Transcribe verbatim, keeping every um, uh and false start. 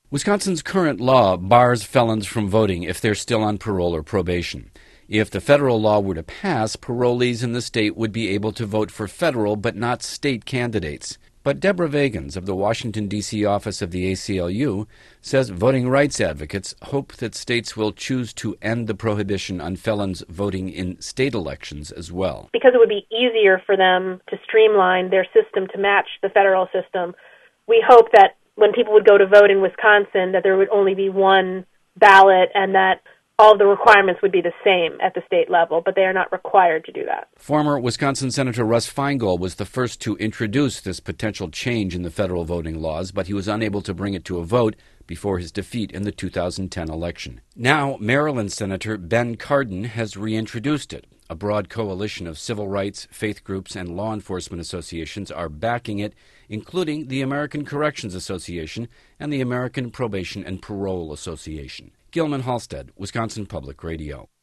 Wisconsin's current law bars felons from voting if they're still on parole or probation. If the federal law were to pass, parolees in the state would be able to vote for federal but not state candidates. But Deborah Vagans of the Washington, D C office of the A C L U says voting rights advocates hope that states will choose to end the prohibition on felons voting in state elections as well. Because it would be easier for them to streamline their system to match the federal system, we hope that when people would go to vote in Wisconsin, that there would only be one ballot and that all of the requirements would be the same at the state level, but they are not required to do that. Former Wisconsin Senator Russ Feingold was the first to introduce this potential change in the federal voting laws, but he was unable to bring it to a vote before his defeat in the two thousand ten election. Now, Maryland Senator Ben Cardin has reintroduced it. A broad coalition of civil rights, faith groups, and law enforcement associations are backing it, including the American Corrections Association and the American Probation and Parole Association. Gilman Halstead, Wisconsin Public Radio.